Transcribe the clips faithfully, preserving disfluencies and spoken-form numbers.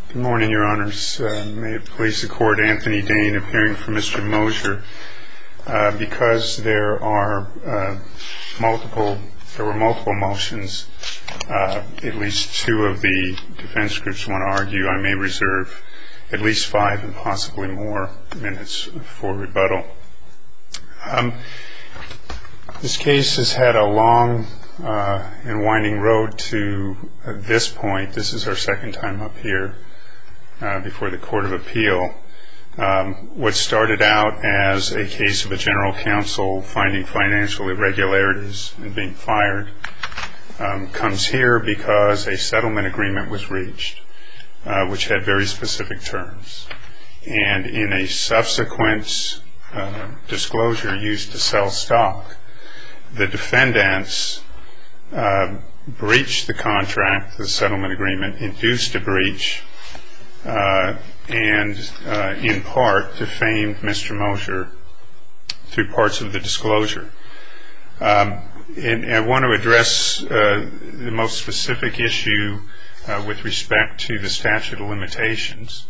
Good morning, Your Honors. Uh, may it please the Court, Anthony Dane appearing for Mister Mosier. Uh, because there are uh, multiple, there were multiple motions, uh, at least two of the defense groups want to argue, I may reserve at least five and possibly more minutes for rebuttal. Um, this case has had a long uh, and winding road to uh, this point. This is our second time up here uh, before the Court of Appeal. Um, what started out as a case of a general counsel finding financial irregularities and being fired um, comes here because a settlement agreement was reached, uh, which had very specific terms. And in a subsequent uh, disclosure used to sell stock, the defendants uh, breached the contract, the settlement agreement, induced a breach, uh, and uh, in part defamed Mister Mosier through parts of the disclosure. Um, and, and I want to address uh, the most specific issue uh, with respect to the statute of limitations,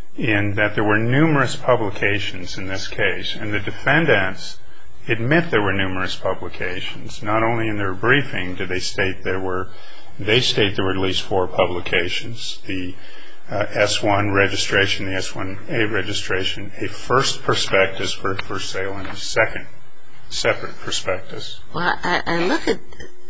in that there were numerous publications in this case, and the defendants admit there were numerous publications. Not only in their briefing did they state there were, they state there were at least four publications. The Uh, S one registration, the S one A registration, a first prospectus for first sale, and a second separate prospectus. Well, I, I look at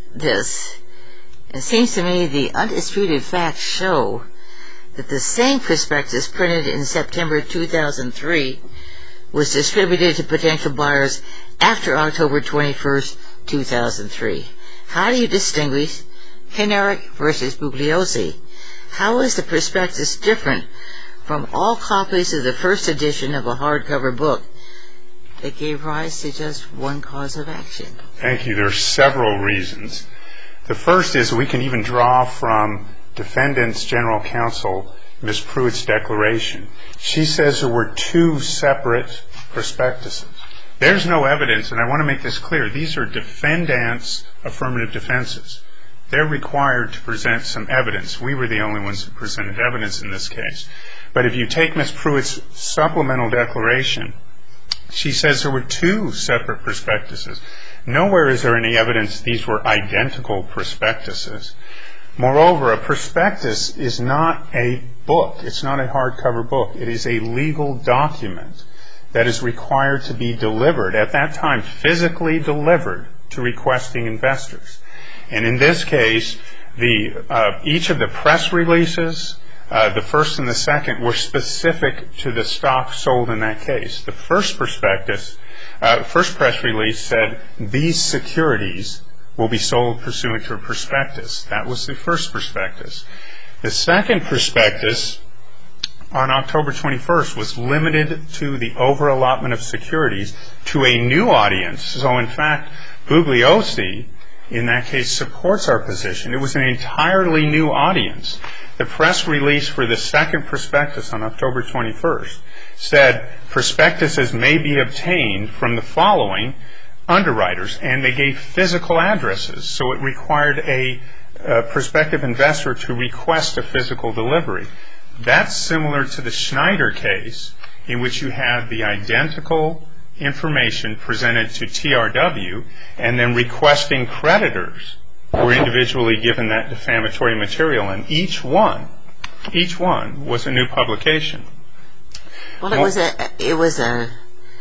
this. It seems to me the undisputed facts show that the same prospectus printed in September two thousand three was distributed to potential buyers after October twenty-first, two thousand three. How do you distinguish Kenerick versus Bugliosi? How is the prospectus different from all copies of the first edition of a hardcover book that gave rise to just one cause of action? Thank you. There are several reasons. The first is we can even draw from defendant's general counsel, Miz Pruitt's declaration. She says there were two separate prospectuses. There's no evidence, and I want to make this clear, these are defendants' affirmative defenses. They're required to present some evidence. We were the only ones who presented evidence in this case. But if you take Miz Pruitt's supplemental declaration, she says there were two separate prospectuses. Nowhere is there any evidence these were identical prospectuses. Moreover, a prospectus is not a book. It's not a hardcover book. It is a legal document that is required to be delivered, at that time physically delivered, to requesting investors. And in this case, the uh, each of the press releases, uh, the first and the second, were specific to the stock sold in that case. The first prospectus, uh, first press release said these securities will be sold pursuant to a prospectus. That was the first prospectus. The second prospectus, on October twenty-first, was limited to the over-allotment of securities to a new audience. So, in fact, Bugliosi, in that case, supports our position. It was an entirely new audience. The press release for the second prospectus on October twenty-first said prospectuses may be obtained from the following underwriters, and they gave physical addresses. So it required a, a prospective investor to request a physical delivery. That's similar to the Schneider case, in which you had the identical information presented to T R W, and then requesting creditors were individually given that defamatory material, and each one, each one was a new publication. Well, it was a it was a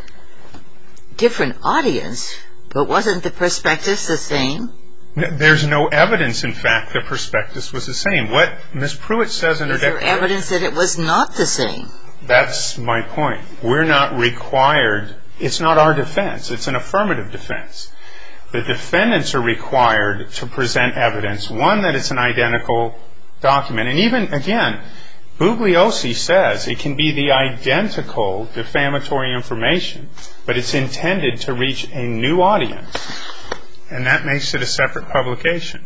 different audience, but wasn't the prospectus the same? There's no evidence, in fact, the prospectus was the same. What Miz Pruitt says in her declaration... Is there evidence that it was not the same? That's my point. We're not required... It's not our defense. It's an affirmative defense. The defendants are required to present evidence, one, that it's an identical document. And even, again, Bugliosi says it can be the identical defamatory information, but it's intended to reach a new audience. And that makes it a separate publication.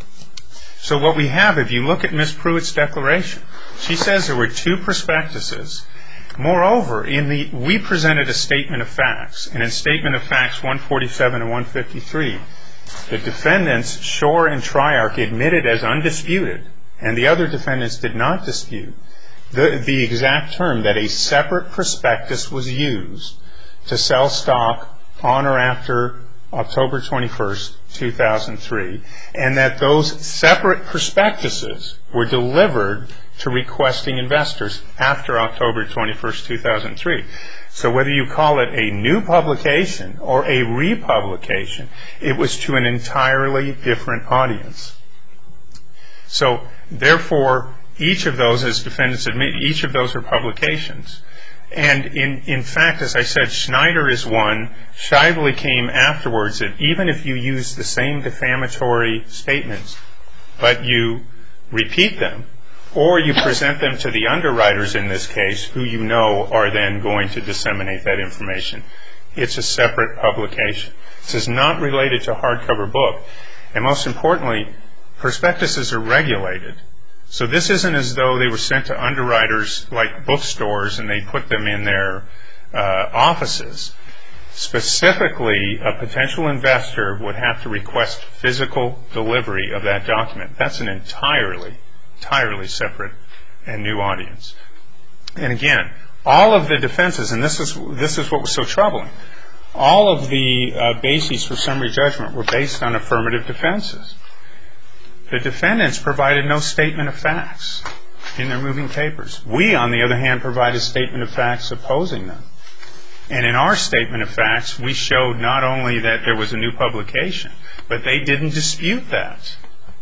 So what we have, if you look at Miz Pruitt's declaration, she says there were two prospectuses. Moreover, in the we presented a statement of facts, and in Statement of Facts one forty-seven and one fifty-three, the defendants, Shore and Triarch, admitted as undisputed, and the other defendants did not dispute, the, the exact term, that a separate prospectus was used to sell stock on or after October twenty-first, two thousand three, and that those separate prospectuses were delivered to requesting investors after October twenty-first, two thousand three. So whether you call it a new publication or a republication, it was to an entirely different audience. So therefore, each of those, as defendants admit, each of those are publications. And in, in fact, as I said, Schneider is one. Shively came afterwards that even if you use the same defamatory statements, but you repeat them, or you present them to the underwriters in this case, who you know are then going to disseminate that information, it's a separate publication. This is not related to a hardcover book. And most importantly, prospectuses are regulated. So this isn't as though they were sent to underwriters like bookstores and they put them in their uh, offices. Specifically, a potential investor would have to request physical delivery of that document. That's an entirely, entirely separate and new audience. And again, all of the defenses, and this is this is what was so troubling, all of the uh, bases for summary judgment were based on affirmative defenses. The defendants provided no statement of facts in their moving papers. We, on the other hand, provided a statement of facts opposing them. And in our statement of facts, we showed not only that there was a new publication, but they didn't dispute that.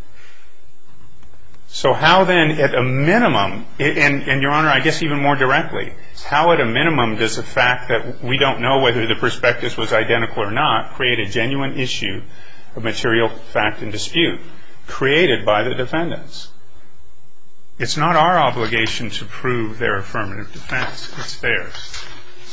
So how then, at a minimum, and, and Your Honor, I guess even more directly, how at a minimum does the fact that we don't know whether the prospectus was identical or not create a genuine issue of material fact and dispute created by the defendants? It's not our obligation to prove their affirmative defense. It's theirs.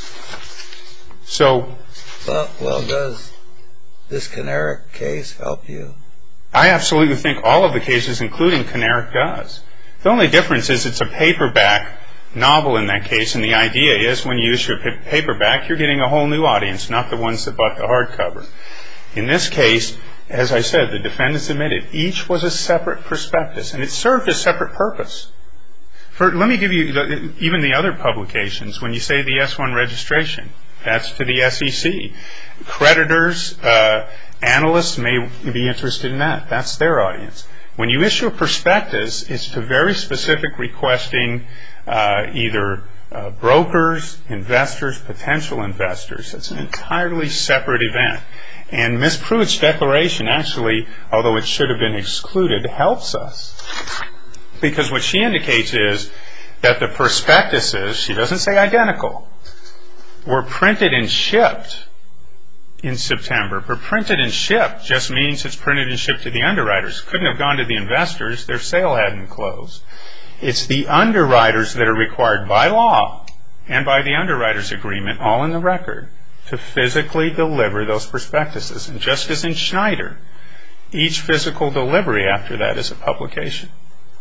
So, well, well, does this Kineric case help you? I absolutely think all of the cases, including Kineric, does. The only difference is it's a paperback novel in that case, and the idea is when you issue a paperback, you're getting a whole new audience, not the ones that bought the hardcover. In this case, as I said, the defendants admitted each was a separate prospectus, and it served a separate purpose. For, let me give you the, even the other publications. When you say the S one registration, that's to the S E C. Creditors, uh, analysts may be interested in that. That's their audience. When you issue a prospectus, it's to very specific requesting uh, either uh, brokers, investors, potential investors. It's an entirely separate event. And Miz Pruitt's declaration actually, although it should have been excluded, helps us. Because what she indicates is that the prospectuses, she doesn't say identical, were printed and shipped in September. But printed and shipped just means it's printed and shipped to the underwriters. Couldn't have gone to the investors. Their sale hadn't closed. It's the underwriters that are required by law and by the underwriters agreement, all in the record, to physically deliver those prospectuses. And just as in Schneider, each physical delivery after that is a publication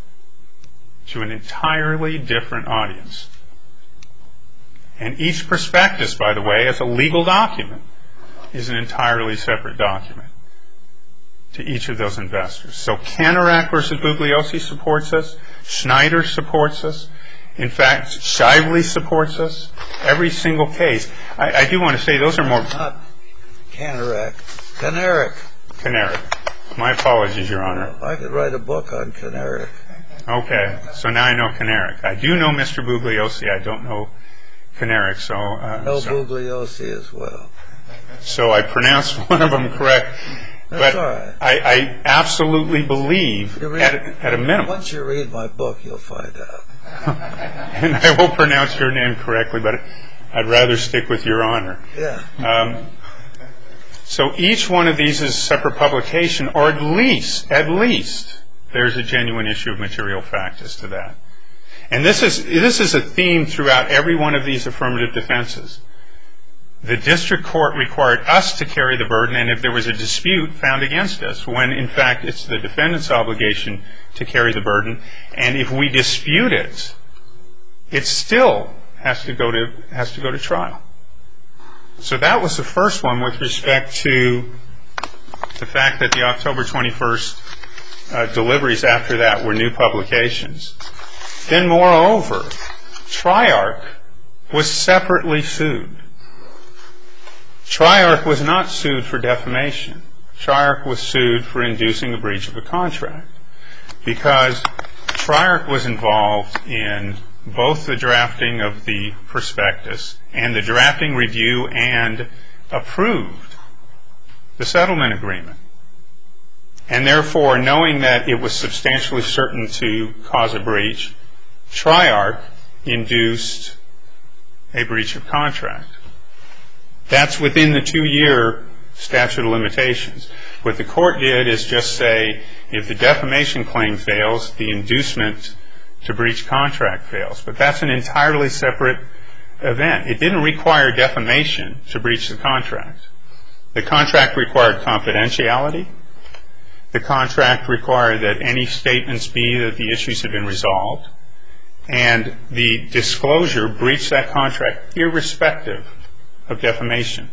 to an entirely different audience. And each prospectus, by the way, as a legal document, is an entirely separate document to each of those investors. So Kineric versus Bugliosi supports us. Schneider supports us. In fact, Shively supports us. Every single case. I, I do want to say those are more... Not Kineric. Kineric. Kineric. My apologies, Your Honor. I could write a book on Kineric. Okay, so now I know Kineric. I do know Mister Bugliosi. I don't know Kineric. So, uh, I know so, Bugliosi as well. So I pronounced one of them correct. That's but all right. I, I absolutely believe, read, at, at a minimum... Once you read my book, you'll find out. And I will pronounce your name correctly, but I'd rather stick with Your Honor. Yeah. Um, so each one of these is a separate publication, or at least, at least, there's a genuine issue of material fact as to that. And this is this is a theme throughout every one of these affirmative defenses. The district court required us to carry the burden, and if there was a dispute, found against us, when in fact it's the defendant's obligation to carry the burden. And if we dispute it, it still has to go to has to go to trial. So that was the first one with respect to the fact that the October twenty-first uh, deliveries after that were new publications. Then moreover, Triarch was separately sued. Triarch was not sued for defamation. Triarch was sued for inducing a breach of a contract because Triarch was involved in both the drafting of the prospectus and the drafting, review, and approved the settlement agreement. And therefore, knowing that it was substantially certain to cause a breach, Triarch induced a breach of contract. That's within the two-year statute of limitations. What the court did is just say, if the defamation claim fails, the inducement to breach contract fails. But that's an entirely separate event. It didn't require defamation to breach the contract. The contract required confidentiality. The contract required that any statements be that the issues had been resolved. And the disclosure breached that contract irrespective of defamation.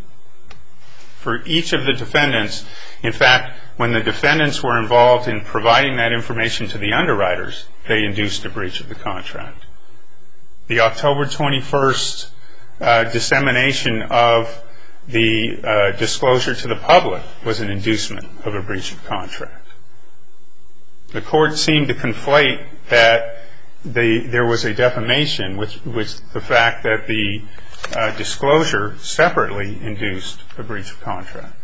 For each of the defendants, in fact, when the defendants were involved in providing that information to the underwriters, they induced a breach of the contract. The October twenty-first uh, dissemination of the uh, disclosure to the public was an inducement of a breach of contract. The court seemed to conflate that the, there was a defamation with, with the fact that the uh, disclosure separately induced a breach of contract.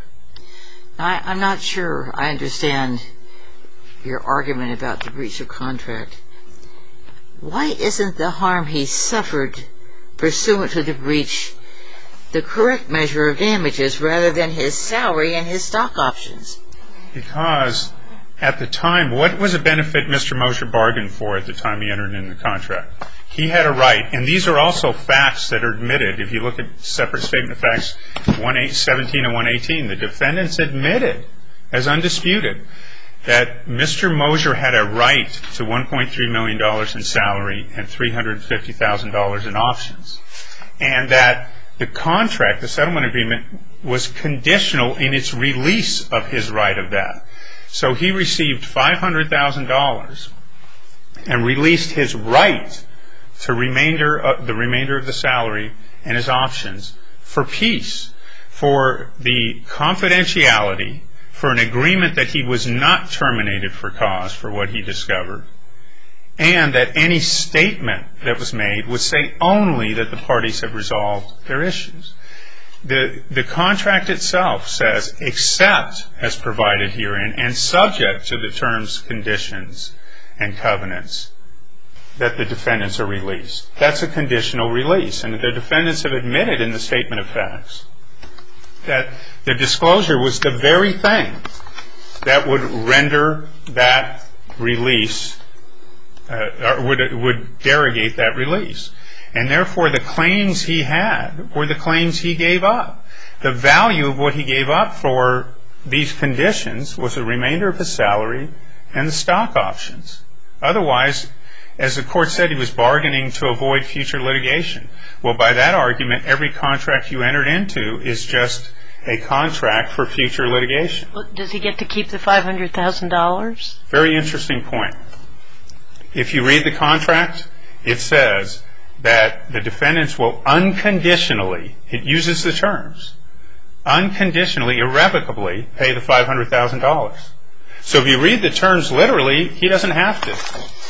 I, I'm not sure I understand your argument about the breach of contract. Why isn't the harm he suffered pursuant to the breach the correct measure of damages rather than his salary and his stock options? Because at the time, what was a benefit Mister Mosher bargained for at the time he entered into the contract? He had a right, and these are also facts that are admitted. If you look at separate statement of facts, one seventeen and one eighteen, the defendants admitted, as undisputed, that Mister Mosher had a right to one point three million dollars in salary and three hundred fifty thousand dollars in options. And that the contract, the settlement agreement, was conditional in its release of his right of that. So he received five hundred thousand dollars and released his right to remainder uh, the remainder of the salary and his options for peace, for the confidentiality, for an agreement that he was not terminated for cause for what he discovered, and that any statement that was made would say only that the parties have resolved their issues. The, the contract itself says, except as provided herein and subject to the terms, conditions, and covenants, that the defendants are released. That's a conditional release, and the defendants have admitted in the statement of facts that the disclosure was the very thing that would render that release, uh, or would, would derogate that release. And therefore the claims he had were the claims he gave up. The value of what he gave up for these conditions was the remainder of his salary and the stock options. Otherwise, as the court said, he was bargaining to avoid future litigation. Well, by that argument, every contract you entered into is just a contract for future litigation. Well, does he get to keep the five hundred thousand dollars? Very interesting point. If you read the contract, it says that the defendants will unconditionally, it uses the terms, unconditionally, irrevocably pay the five hundred thousand dollars. So if you read the terms literally, he doesn't have to.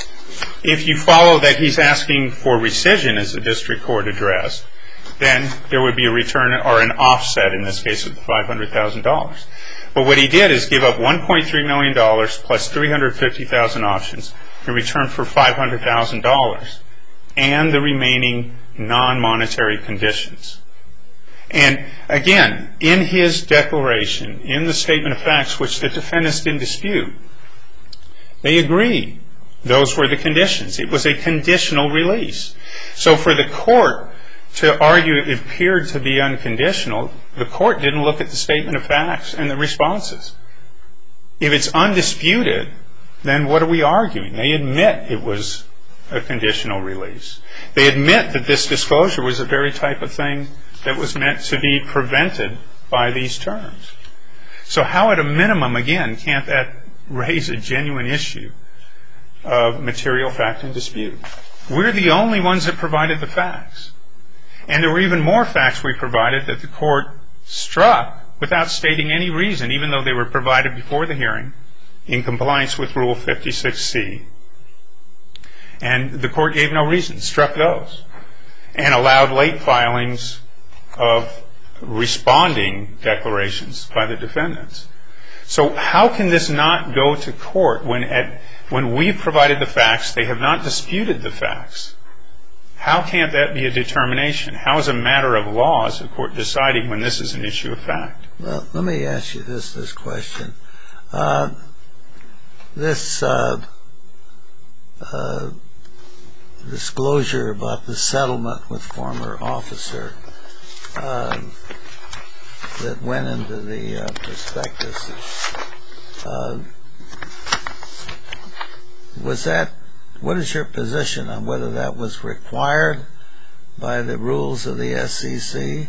If you follow that he's asking for rescission, as the district court addressed, then there would be a return or an offset, in this case, of the five hundred thousand dollars. But what he did is give up one point three million dollars plus three hundred fifty thousand dollars options in return for five hundred thousand dollars and the remaining non-monetary conditions. And again, in his declaration, in the statement of facts, which the defendants didn't dispute, they agree those were the conditions. It was a conditional release. So for the court to argue it appeared to be unconditional, the court didn't look at the statement of facts and the responses. If it's undisputed, then what are we arguing? They admit it was a conditional release. They admit that this disclosure was the very type of thing that was meant to be prevented by these terms. So how at a minimum, again, can't that raise a genuine issue of material fact and dispute? We're the only ones that provided the facts. And there were even more facts we provided that the court struck without stating any reason, even though they were provided before the hearing in compliance with Rule fifty-six C. And the court gave no reason, struck those, and allowed late filings of responding declarations by the defendants. So how can this not go to court when at, when we've provided the facts, they have not disputed the facts? How can't that be a determination? How is a matter of law is the court deciding when this is an issue of fact? Well, let me ask you this this question. Uh, this uh, uh, disclosure about the settlement with former officer uh, that went into the uh, prospectus, uh, was that, what is your position on whether that was required by the rules of the S E C?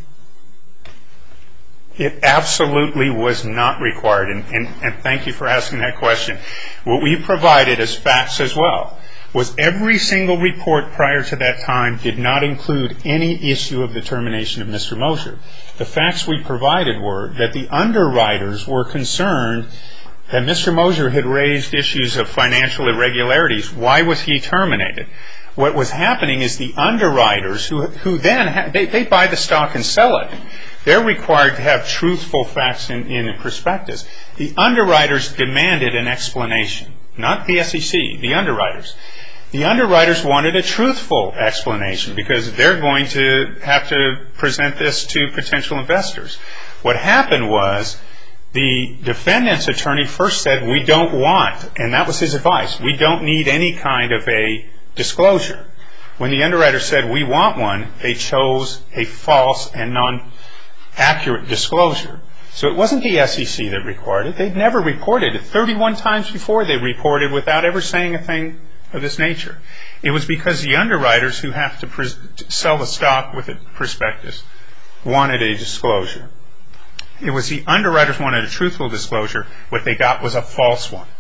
It absolutely was not required, and, and, and thank you for asking that question. What we provided as facts as well was every single report prior to that time did not include any issue of the termination of Mister Mosher. The facts we provided were that the underwriters were concerned that Mister Mosher had raised issues of financial irregularities. Why was he terminated? What was happening is the underwriters, who, who then, ha- they, they buy the stock and sell it. They're required to have truthful facts in, in the prospectus. The underwriters demanded an explanation, not the S E C, the underwriters. The underwriters wanted a truthful explanation because they're going to have to present this to potential investors. What happened was the defendant's attorney first said, we don't want, and that was his advice, we don't need any kind of a disclosure. When the underwriter said, we want one, they chose a false and non-accurate disclosure. So it wasn't the S E C that required it. They'd never reported it. thirty-one times before they reported without ever saying a thing of this nature. It was because the underwriters who have to pres- sell the stock with a prospectus wanted a disclosure. It was the underwriters wanted a truthful disclosure. What they got was a false one.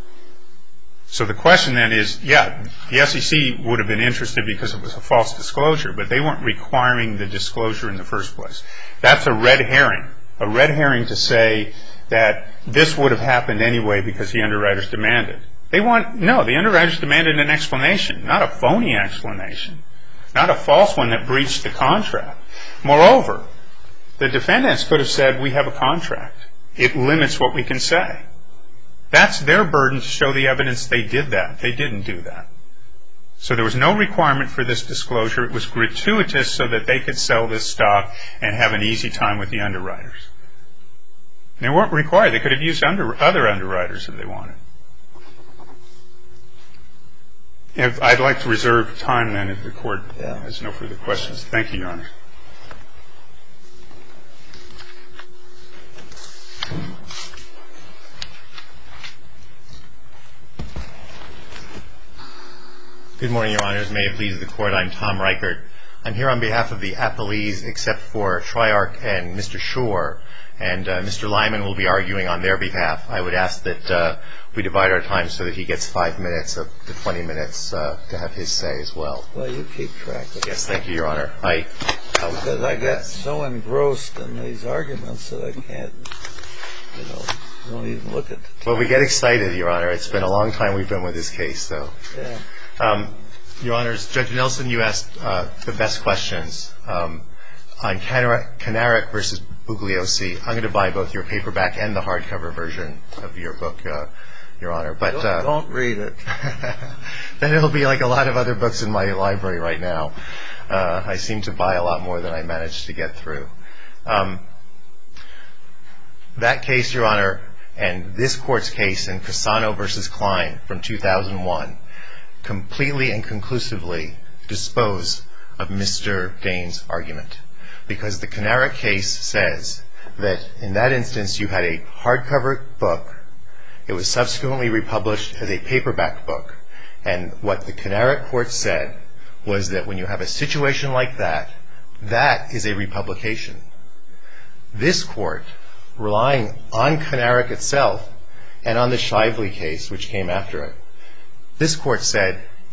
So the question then is, yeah, the S E C would have been interested because it was a false disclosure, but they weren't requiring the disclosure in the first place. That's a red herring. A red herring to say that this would have happened anyway because the underwriters demanded. They want, no, the underwriters demanded an explanation, not a phony explanation, not a false one that breached the contract. Moreover, the defendants could have said, we have a contract. It limits what we can say. That's their burden to show the evidence they did that. They didn't do that. So there was no requirement for this disclosure. It was gratuitous so that they could sell this stock and have an easy time with the underwriters. They weren't required. They could have used under, other underwriters if they wanted. If I'd like to reserve time then if the court yeah. has no further questions. Thank you, Your Honor. Good morning, Your Honors. May it please the Court. I'm Tom Reichert. I'm here on behalf of the appellees, except for Triarch and Mister Shore, and uh, Mister Lyman will be arguing on their behalf. I would ask that uh, we divide our time so that he gets five minutes of the twenty minutes uh, to have his say as well. Well, you keep track of it. Yes, thank you, Your Honor. I, I because I get so engrossed in these arguments that I can't, you know, don't even look at the time. Well, we get excited, Your Honor. It's been a long time we've been with this case, so. Yeah. Um, Your Honors, Judge Nelson, you asked uh, the best questions um, on Kanarek versus Bugliosi. I'm going to buy both your paperback and the hardcover version of your book, uh, Your Honor. But don't, uh, don't read it. Then it'll be like a lot of other books in my library right now. Uh, I seem to buy a lot more than I managed to get through. Um, that case, Your Honor, and this Court's case in Cassano versus Klein from two thousand one completely and conclusively dispose of Mister Dane's argument, because the Kanarek case says that in that instance you had a hardcover book. It was subsequently republished as a paperback book, and what the Kanarek court said was that when you have a situation like that, that is a republication. This court, relying on Kanarek itself and on the Shively case, which came after it, this court said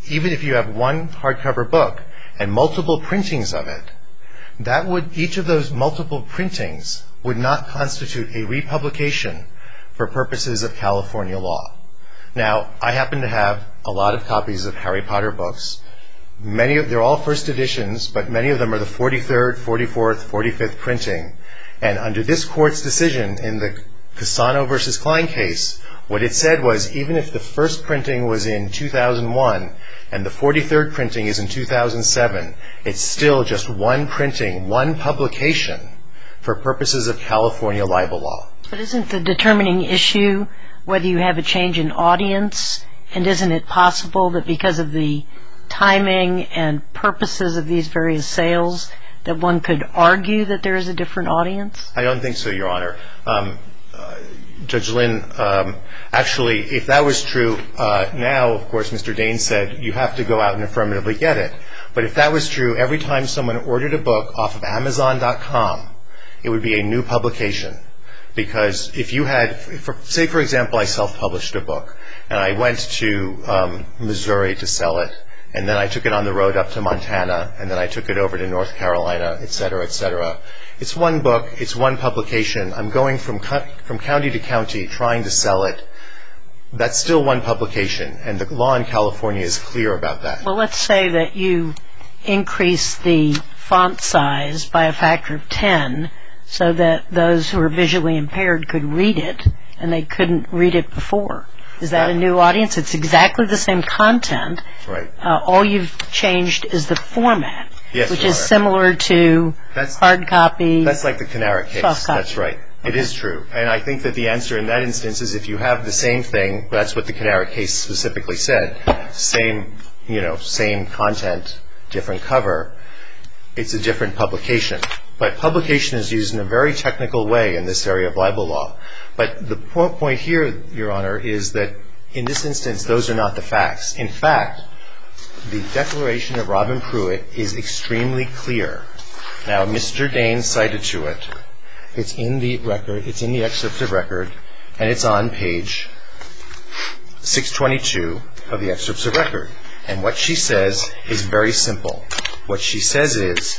even if you have one hardcover book and multiple printings of it, that would, each of those multiple printings would not constitute a republication for purposes of California law. Now, I happen to have a lot of copies of Harry Potter books. Many of, they're all first editions, but many of them are the forty-third, forty-fourth, forty-fifth printing. And under this court's decision in the Cassano versus Klein case, what it said was even if the first printing was in two thousand one and the forty-third printing is in two thousand seven, it's still just one printing, one publication for purposes of California libel law. But isn't the determining issue whether you have a change in audience, and isn't it possible that because of the timing and purposes of these various sales that one could argue that there is a different audience? I don't think so, Your Honor. Um, uh, Judge Lynn, um, actually, if that was true, uh, now, of course, Mister Dane said you have to go out and affirmatively get it. But if that was true, every time someone ordered a book off of Amazon dot com, it would be a new publication. Because if you had, for, say, for example, I self-published a book, and I went to um, Missouri to sell it, and then I took it on the road up to Montana, and then I took it over to North Carolina, et cetera, et cetera. It's one book, it's one publication. I'm going from from county to county trying to sell it. That's still one publication, and the law in California is clear about that. Well, let's say that you increase the font size by a factor of ten so that those who are visually impaired could read it, and they couldn't read it before. Is that a new audience? It's exactly the same content. Right. Uh, all you've changed is the format, yes, which Your is Honor. similar to That's, hard copy. That's like the Canara case. Soft copy. That's right. It Okay. is true. And I think that the answer in that instance is if you have the same thing, that's what the Canara case specifically said, same, you know, same content, different cover, it's a different publication. But publication is used in a very technical way in this area of libel law. But the point here, Your Honor, is that in this instance, those are not the facts. In fact, the declaration of Robin Pruitt is extremely clear. Now, Mister Dane cited to it. It's in the record. It's in the excerpt of record, and it's on page six twenty-two of the excerpts of record. And what she says is very simple. What she says is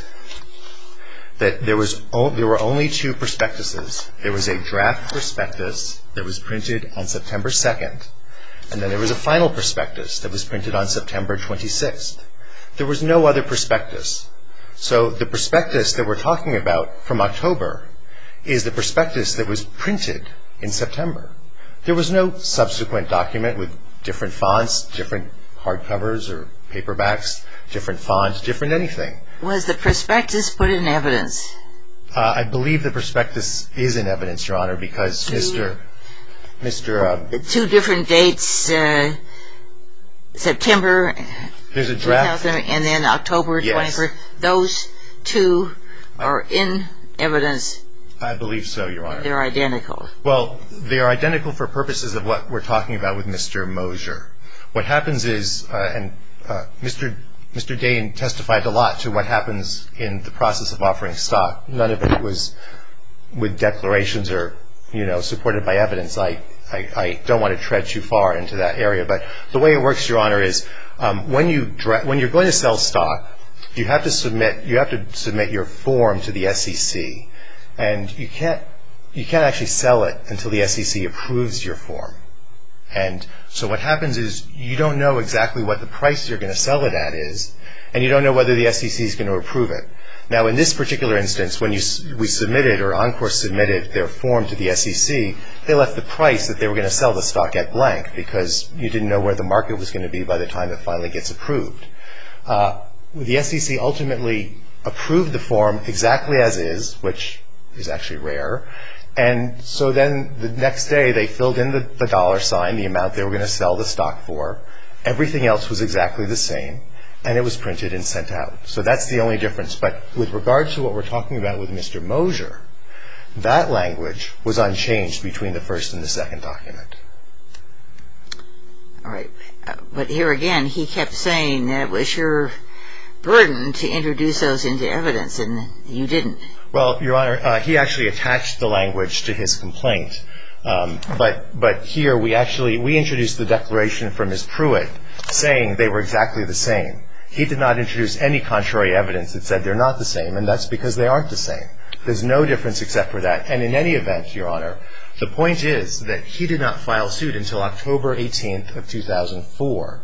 that there was o- there were only two prospectuses. There was a draft prospectus that was printed on September second, and then there was a final prospectus that was printed on September twenty-sixth. There was no other prospectus. So the prospectus that we're talking about from October is the prospectus that was printed in September. There was no subsequent document with different fonts, different hardcovers or paperbacks, different fonts, different anything. Was the prospectus put in evidence? Uh, I believe the prospectus is in evidence, Your Honor, because Mister Mister Uh, The two different dates, uh, September there's a draft. two thousand and then October Yes. twenty-first. Those two are in evidence. I believe so, Your Honor. They're identical. Well, they are identical for purposes of what we're talking about with Mister Mosier. What happens is, uh, and uh, Mister Mister Dane testified a lot to what happens in the process of offering stock. None of it was with declarations or, you know, supported by evidence. I, I, I don't want to tread too far into that area. But the way it works, Your Honor, is um, when you dra- when you're going to sell stock, you have to submit you have to submit your form to the S E C, and you can't you can't actually sell it until the S E C approves your form. And so what happens is you don't know exactly what the price you're going to sell it at is, and you don't know whether the S E C is going to approve it. Now, in this particular instance, when you, we submitted, or Encore submitted their form to the S E C, they left the price that they were going to sell the stock at blank because you didn't know where the market was going to be by the time it finally gets approved. Uh, the S E C ultimately approved the form exactly as is, which is actually rare. And so then the next day they filled in the, the dollar sign, the amount they were going to sell the stock for. Everything else was exactly the same, and it was printed and sent out. So that's the only difference. But with regard to what we're talking about with Mister Mosier, that language was unchanged between the first and the second document. All right. Uh, but here again, he kept saying that it was your burden to introduce those into evidence, and you didn't. Well, Your Honor, uh, he actually attached the language to his complaint. Um, but but here we actually, we introduced the declaration from Miz Pruitt saying they were exactly the same. He did not introduce any contrary evidence that said they're not the same, and that's because they aren't the same. There's no difference except for that. And in any event, Your Honor, the point is that he did not file suit until October eighteenth of two thousand four.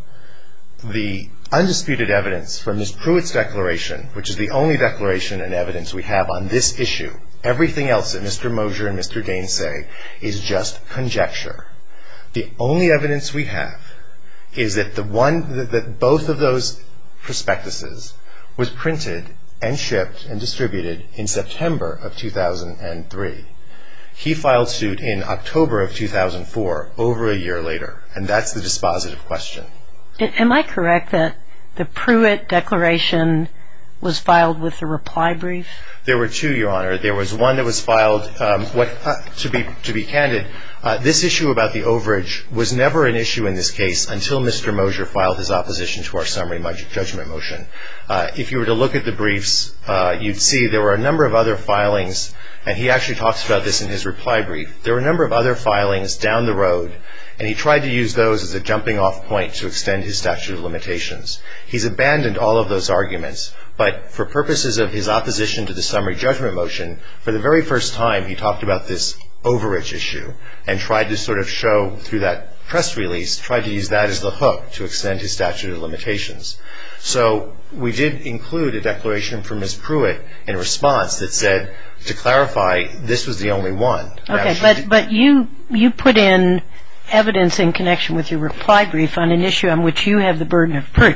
The undisputed evidence from Miz Pruitt's declaration, which is the only declaration and evidence we have on this issue, everything else that Mister Mosier and Mister Gaines say is just conjecture. The only evidence we have is that the one that both of those prospectuses was printed and shipped and distributed in September of two thousand three. He filed suit in October of two thousand four, over a year later, and that's the dispositive question. Am I correct that the Pruitt declaration was filed with the reply brief? There were two, Your Honor. There was one that was filed. Um, what, uh, to be to be candid, uh, this issue about the overage was never an issue in this case until Mister Mosier filed his opposition to our summary judgment motion. Uh, if you were to look at the briefs, uh, you'd see there were a number of other filings, and he actually talks about this in his reply brief. There were a number of other filings down the road, and he tried to use those as a jumping-off point to extend his statute of limitations. He's abandoned all of those arguments, but for purposes of his opposition to the summary judgment motion, for the very first time he talked about this overage issue and tried to sort of show through that press release, tried to use that as the hook to extend his statute of limitations. So we did include a declaration from Miz Pruitt in response that said, to clarify, this was the only one. Okay, but, but you you put in evidence in connection with your reply brief on an issue on which you have the burden of proof.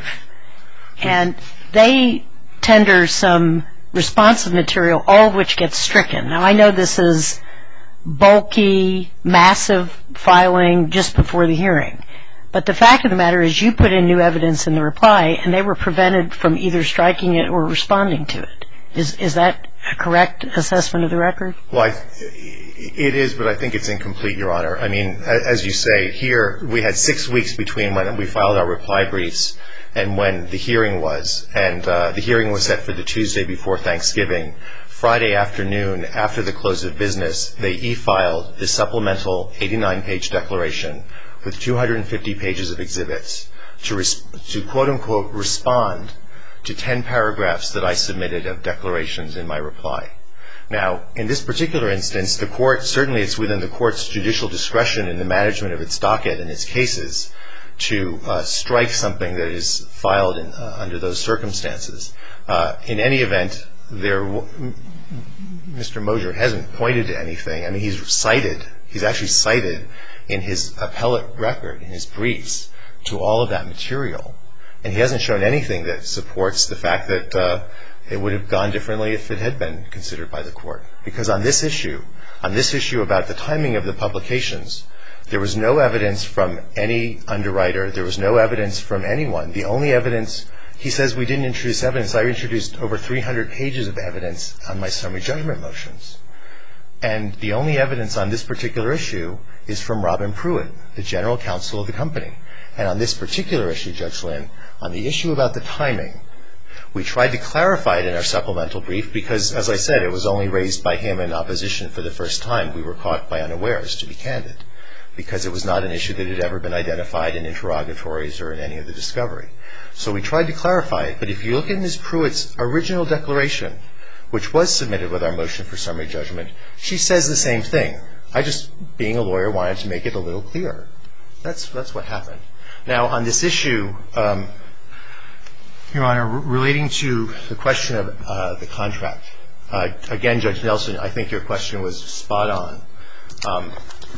And they tender some responsive material, all of which gets stricken. Now, I know this is bulky, massive filing just before the hearing. But the fact of the matter is you put in new evidence in the reply, and they were prevented from either striking it or responding to it. Is is that a correct assessment of the record? Well, I, it is, but I think it's incomplete, Your Honor. I mean, as you say, here we had six weeks between when we filed our reply briefs and when the hearing was. And uh, the hearing was set for the Tuesday before Thanksgiving. Friday afternoon, after the close of business, they e-filed the supplemental eighty-nine page declaration with two hundred fifty pages of exhibits to, res- to quote-unquote respond to ten paragraphs that I submitted of declarations in my reply. Now, in this particular instance, the court, certainly it's within the court's judicial discretion in the management of its docket and its cases to uh, strike something that is filed in, uh, under those circumstances. Uh, in any event, there, w- Mister Mosier hasn't pointed to anything. I mean, he's cited, he's actually cited in his appellate record, in his briefs, to all of that material. And he hasn't shown anything that supports the fact that uh, it would have gone differently if it had been considered by the court. Because on this issue, on this issue about the timing of the publications, there was no evidence from any underwriter. There was no evidence from anyone. The only evidence, he says we didn't introduce evidence. I introduced over three hundred pages of evidence on my summary judgment motions. And the only evidence on this particular issue is from Robin Pruitt, the general counsel of the company. And on this particular issue, Judge Lynn, on the issue about the timing, we tried to clarify it in our supplemental brief because, as I said, it was only raised by him in opposition for the first time. We were caught by unawares, to be candid, because it was not an issue that had ever been identified in interrogatories or in any of the discovery. So we tried to clarify it. But if you look at Miz Pruitt's original declaration, which was submitted with our motion for summary judgment, she says the same thing. I just, being a lawyer, wanted to make it a little clearer. That's that's what happened. Now, on this issue, um, Your Honor, relating to the question of uh, the contract, uh, again, Judge Nelson, I think your question was spot on. Um,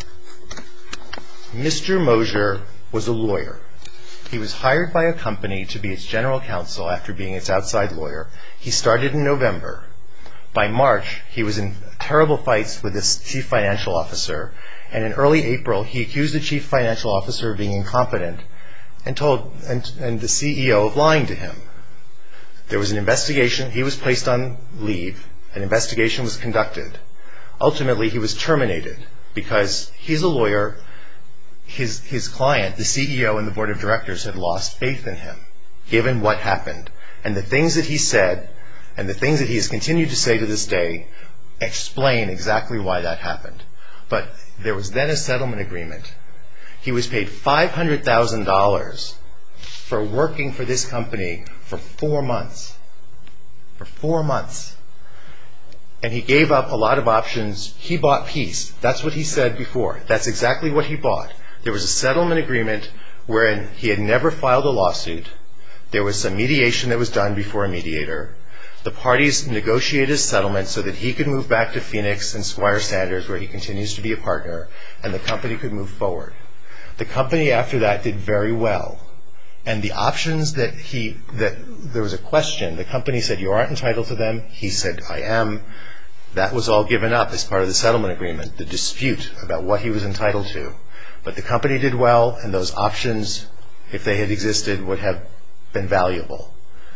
Mister Mosier was a lawyer. He was hired by a company to be its general counsel after being its outside lawyer. He started in November. By March, he was in terrible fights with his chief financial officer, and in early April, he accused the chief financial officer of being incompetent and told and, and the C E O of lying to him. There was an investigation. He was placed on leave. An investigation was conducted. Ultimately, he was terminated because he's a lawyer. His his client, the C E O and the board of directors, had lost faith in him, given what happened. And the things that he said and the things that he has continued to say to this day explain exactly why that happened. But there was then a settlement agreement. He was paid five hundred thousand dollars for working for this company for four months. For four months. And he gave up a lot of options. He bought peace. That's what he said before. That's exactly what he bought. There was a settlement agreement wherein he had never filed a lawsuit. There was some mediation that was done before a mediator. The parties negotiated a settlement so that he could move back to Phoenix and Squire Sanders, where he continues to be a partner, and the company could move forward. The company after that did very well. And the options that he, that there was a question, the company said, you aren't entitled to them. He said, I am. That was all given up as part of the settlement agreement, the dispute about what he was entitled to. But the company did well, and those options, if they had existed, would have been valuable.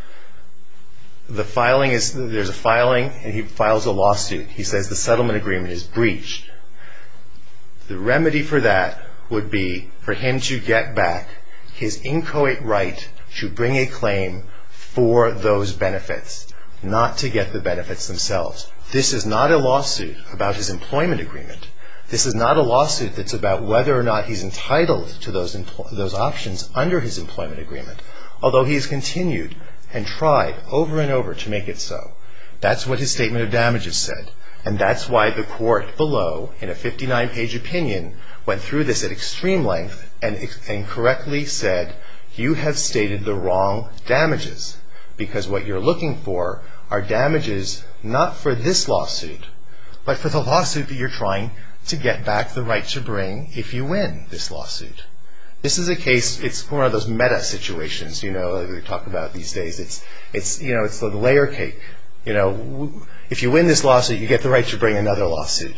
The filing is, there's a filing, and he files a lawsuit. He says the settlement agreement is breached. The remedy for that would be for him to get back his inchoate right to bring a claim for those benefits, not to get the benefits themselves. This is not a lawsuit about his employment agreement. This is not a lawsuit that's about whether or not he's entitled to those empl- those options under his employment agreement, although he has continued and tried over and over to make it so. That's what his statement of damages said. And that's why the court below, in a fifty-nine page opinion, went through this at extreme length and, and correctly said, you have stated the wrong damages, because what you're looking for are damages not for this lawsuit, but for the lawsuit that you're trying to get back the right to bring if you win this lawsuit. This is a case, it's one of those meta situations, you know, that we talk about these days. It's, it's, you know, it's the layer cake. You know, if you win this lawsuit, you get the right to bring another lawsuit.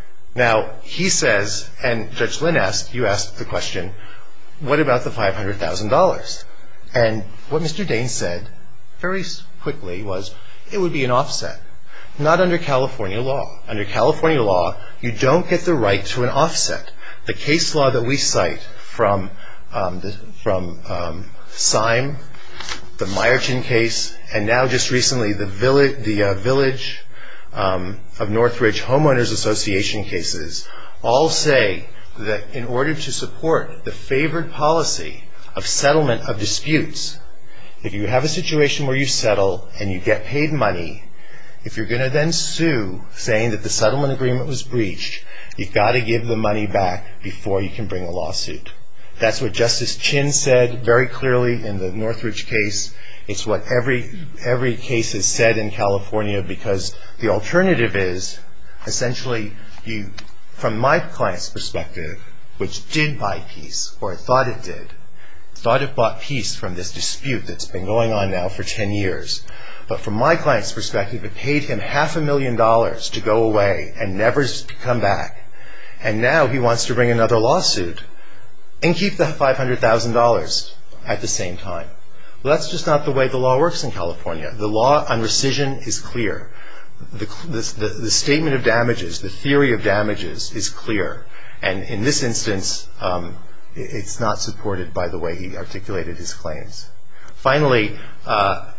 Now, he says, and Judge Lynn asked, you asked the question, what about the five hundred thousand dollars? And what Mister Dane said very quickly was, it would be an offset. Not under California law. Under California law, you don't get the right to an offset. The case law that we cite from um, the, from um, Syme, the Meyerton case, and now just recently the Village, the uh, Village um, of Northridge Homeowners Association cases, all say that in order to support the favored policy of settlement of disputes, if you have a situation where you settle and you get paid money, if you're going to then sue saying that the settlement agreement was breached, you've got to give the money back before you can bring a lawsuit. That's what Justice Chin said very clearly in the Northridge case. It's what every every case has said in California, because the alternative is essentially you, from my client's perspective, which did buy peace, or thought it did, thought it bought peace from this dispute that's been going on now for ten years. But from my client's perspective, it paid him half a million dollars to go away and never come back. And now he wants to bring another lawsuit and keep the five hundred thousand dollars at the same time. Well, that's just not the way the law works in California. The law on rescission is clear. The, the, the statement of damages, the theory of damages is clear. And in this instance, um, it's not supported by the way he articulated his claims. Finally, uh,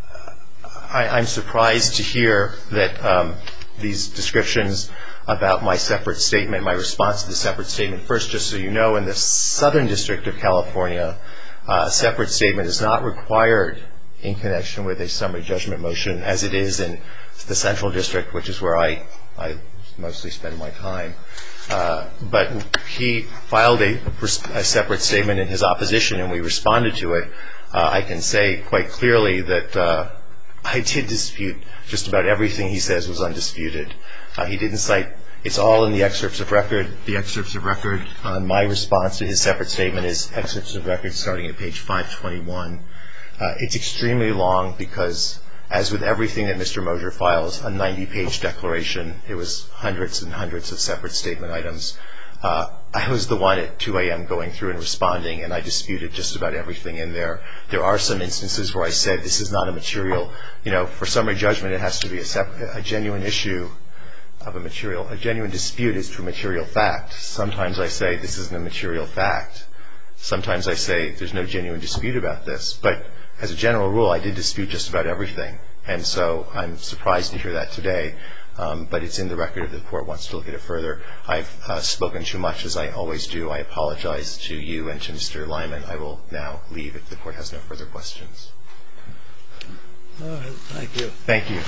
I, I'm surprised to hear that um, these descriptions about my separate statement, my response to the separate statement. First, just so you know, in the Southern District of California, uh, a separate statement is not required in connection with a summary judgment motion, as it is in the Central District, which is where I, I mostly spend my time. Uh, but he filed a, a separate statement in his opposition, and we responded to it. Uh, I can say quite clearly that uh, I did dispute just about everything he says was undisputed. Uh, he didn't cite, it's all in the excerpts of record. The excerpts of record on my response to his separate statement is excerpts of record starting at page five twenty-one. Uh, it's extremely long because, as with everything that Mister Mosier files, a ninety page declaration, it was hundreds and hundreds of separate statement items. Uh, I was the one at two a.m. going through and responding, and I disputed just about everything in there. There are some instances where I said this is not a material, you know, for summary judgment it has to be a, separate, a genuine issue of a material, a genuine dispute is to a material fact. Sometimes I say this isn't a material fact. Sometimes I say there's no genuine dispute about this. But as a general rule, I did dispute just about everything. And so I'm surprised to hear that today. Um, but it's in the record if the court wants to look at it further. I've uh, spoken too much, as I always do. I apologize to you and to Mister Lyman. I will now leave if the court has no further questions. All right, thank you. Thank you.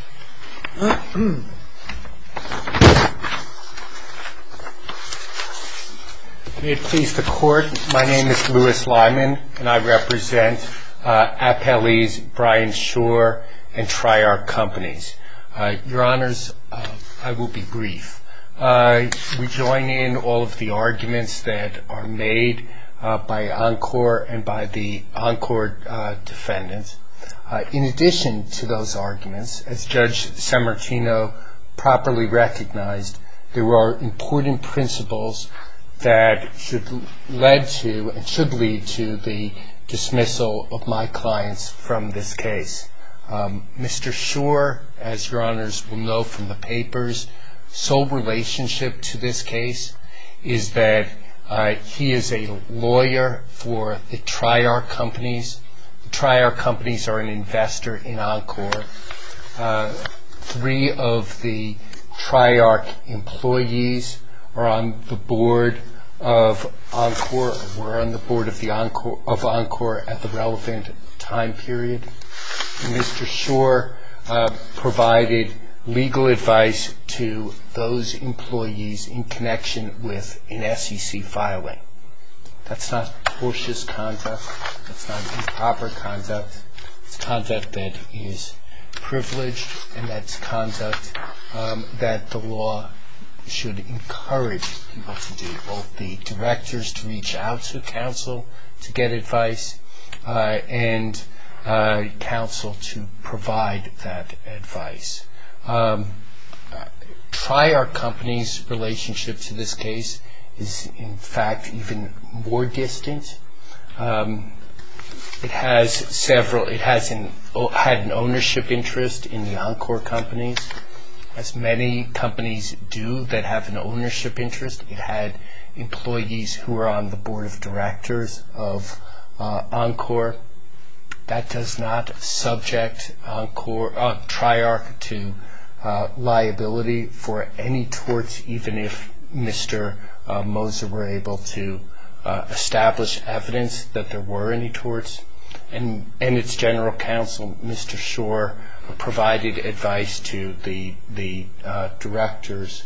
May it please the court, my name is Louis Lyman, and I represent uh, appellees Brian Shore and Triarch Companies. Uh, Your Honors, uh, I will be brief. Uh, we join in all of the arguments that are made uh, by Encore and by the Encore uh, defendants. Uh, in addition to those arguments, as Judge Sammartino properly recognized, there are important principles that should led to and should lead to the dismissal of my clients from this case. Um, Mister Shore, as Your Honors will know from the papers, sole relationship to this case is that uh, he is a lawyer for the Triarch Companies. The Triarch Companies are an investor in Encore. Uh, three of the Triarch employees are on the board of Encore, were on the board of the Encore of Encore at the relevant time period. Mister Shore uh, provided legal advice to those employees in connection with an S E C filing. That's not tortious conduct. That's not improper conduct. It's conduct that is privileged, and that's conduct um, that the law should encourage people to do, both the directors to reach out to counsel to get advice uh, and uh, counsel to provide that advice. Um, Triarch Companies' relationship to this case is in fact even more distant. Um, it has several, it has an, had an ownership interest in the Encore companies. As many companies do that have an ownership interest, it had employees who are on the board of directors of uh, Encore. That does not subject Encore, uh, Triarch to uh, liability for any torts, even if Mister Uh, Moser were able to uh, establish evidence that there were any torts. And, and its general counsel, Mister Shore, provided advice to the, the uh, directors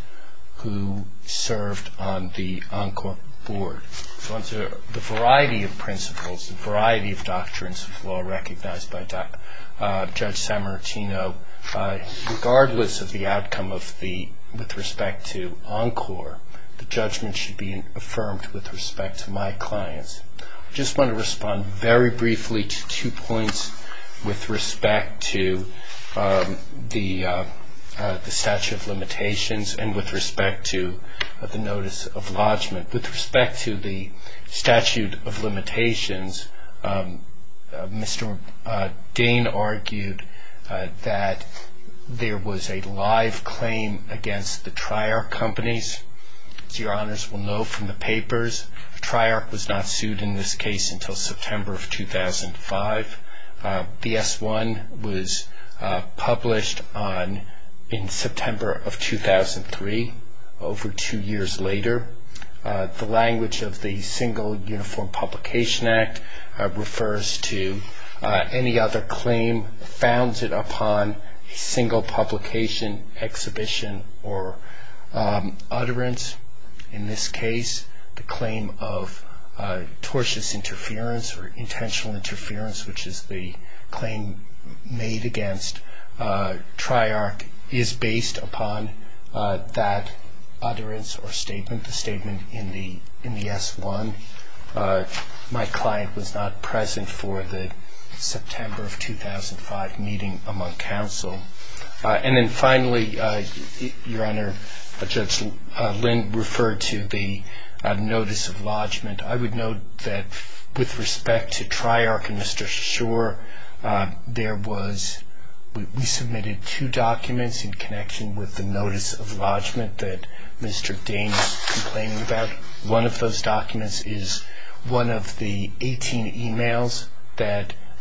who served on the Encore board. So under the variety of principles, the variety of doctrines of law recognized by doc, uh, Judge Sammartino, uh, regardless of the outcome of the, with respect to Encore, the judgment should be affirmed with respect to my clients. I just want to respond very briefly to two points with respect to um, the, uh, uh, the statute of limitations and with respect to uh, the notice of lodgment. With respect to the statute of limitations, um, uh, Mister Uh, Dane argued uh, that there was a live claim against the Triarch Companies. As Your Honors will know from the papers, Triarch was not sued in this case until September of two thousand five. Uh, the S one was uh, published on in September of two thousand three, over two years later. Uh, the language of the Single Uniform Publication Act uh, refers to uh, any other claim founded upon a single publication, exhibition, or um, utterance. In this case, the claim of uh, tortious interference or intentional interference, which is the claim made against uh, Triarch, is based upon uh, that utterance or statement, the statement in the in the S one. Uh, my client was not present for the September of two thousand five meeting among counsel. Uh, and then finally, uh, Your Honor, uh, Judge uh, Lynn referred to the uh, notice of lodgment. I would note that with respect to Triarch and Mister Shore, uh, there was we, we submitted two documents in connection with the notice of lodgment that Mister Dane is complaining about. One of those documents is one of the eighteen emails that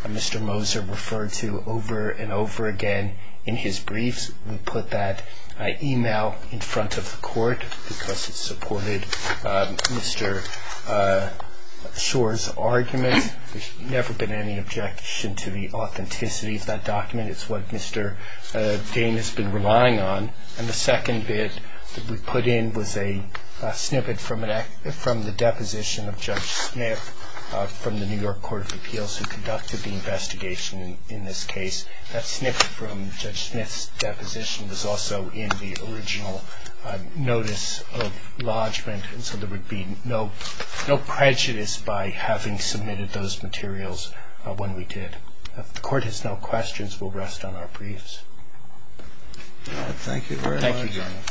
uh, Mister Moser referred to over and over again in his briefs. We put that uh, email in front of the court because it supported uh, Mister Uh, Shore's argument. There's never been any objection to the authenticity of that document. It's what Mister Uh, Dane has been relying on. And the second bit that we put in was a uh, snippet from an from the deposition of Judge Smith uh, from the New York Court of Appeals, who conducted the investigation in, in this case. That snippet from Judge Smith's deposition was also in the original uh, notice of lodgment, and so there would be no no prejudice by having submitted those materials uh, when we did. If the court has no questions, we'll rest on our briefs. Uh, thank you very Thank much. you, Your Honor.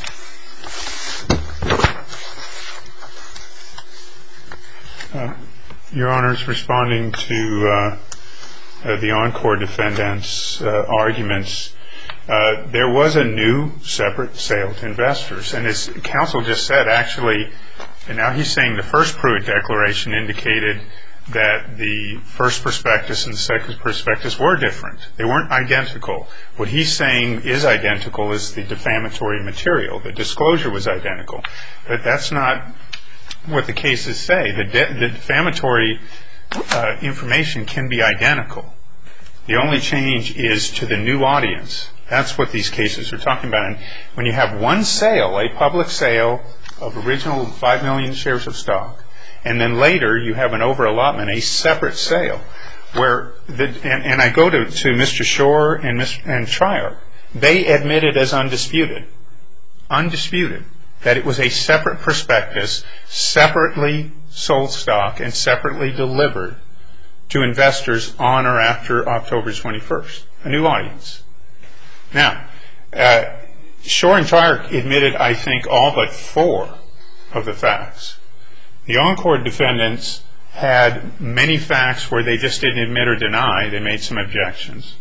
Uh, Your Honor's responding to uh, uh, the Encore defendant's uh, arguments. Uh, there was a new separate sale to investors, and as counsel just said, actually, and now he's saying the first Pruitt declaration indicated that the first prospectus and the second prospectus were different. They weren't identical. What he's saying is identical is the defamatory material. The disclosure was identical. But that's not what the cases say. The, de- the defamatory uh, information can be identical. The only change is to the new audience. That's what these cases are talking about. And when you have one sale, a public sale of original five million shares of stock, and then later you have an over-allotment, a separate sale, where the, and, and I go to, to Mister Shore and, Miz, and Triarch, they admitted as undisputed, undisputed, that it was a separate prospectus, separately sold stock, and separately delivered to investors on or after October twenty-first, a new audience. Now, uh, Shore and Triarch admitted, I think, all but four of the facts. The Encore defendants had many facts where they just didn't admit or deny. They made some objections.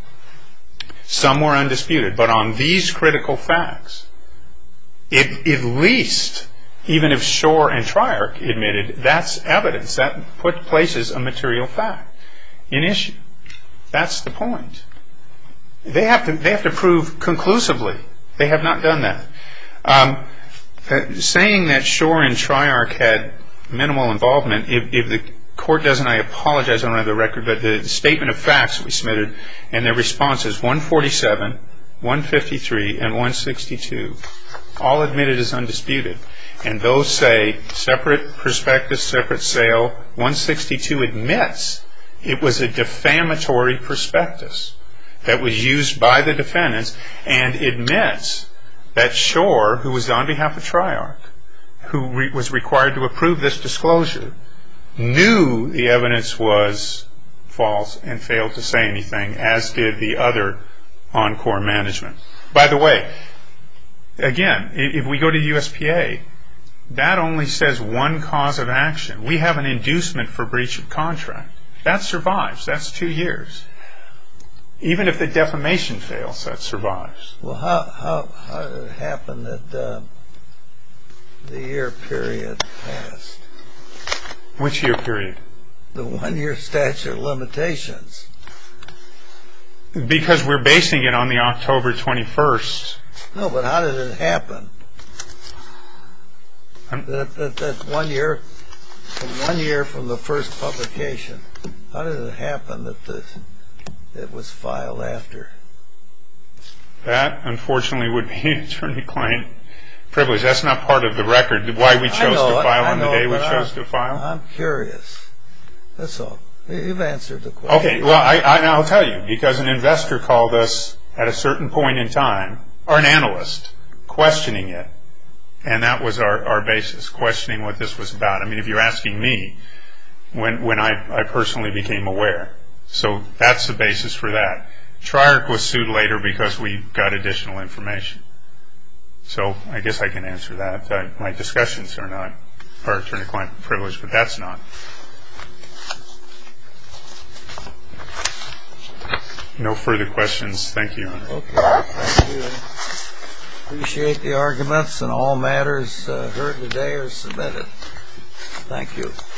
Some were undisputed. But on these critical facts, it, at least, even if Shore and Triarch admitted, that's evidence. That put places a material fact in issue. That's the point. They have to, they have to prove conclusively. They have not done that. Um, uh, saying that Shore and Triarch had minimal involvement, if, if the court doesn't, I apologize, I don't have the record, but the statement of facts we submitted and their responses, one forty-seven, one fifty-three, and one sixty-two, all admitted as undisputed. And those say separate prospectus, separate sale. one sixty-two admits it was a defamatory prospectus that was used by the defendants, and admits that Shore, who was on behalf of Triarch, who re- was required to approve this disclosure, knew the evidence was false and failed to say anything, as did the other Encore management. By the way, again, if we go to U S P A, that only says one cause of action. We have an inducement for breach of contract. That survives. That's two years. Even if the defamation fails, that survives. Well, how how how did it happen that uh, the year period passed? Which year period? The one-year statute of limitations. Because we're basing it on the October twenty-first. No, but how did it happen? I'm, That, that, that one year, from one year from the first publication, how did it happen that the, it was filed after? That, unfortunately, would be attorney-client privilege. That's not part of the record. Why we chose know, to file I on the know, day we but chose I'm, to file? I'm curious. That's all. You've answered the question. Okay, well, I, I, I'll tell you, because an investor called us at a certain point in time, or an analyst, questioning it, and that was our, our basis, questioning what this was about. I mean, if you're asking me, when when I, I personally became aware. So that's the basis for that. Triarch was sued later because we got additional information. So I guess I can answer that. Uh, my discussions are not are attorney-client privilege, but that's not. No further questions. Thank you, Your Honor. Okay, thank you. Appreciate the arguments, and all matters uh, heard today are submitted. Thank you.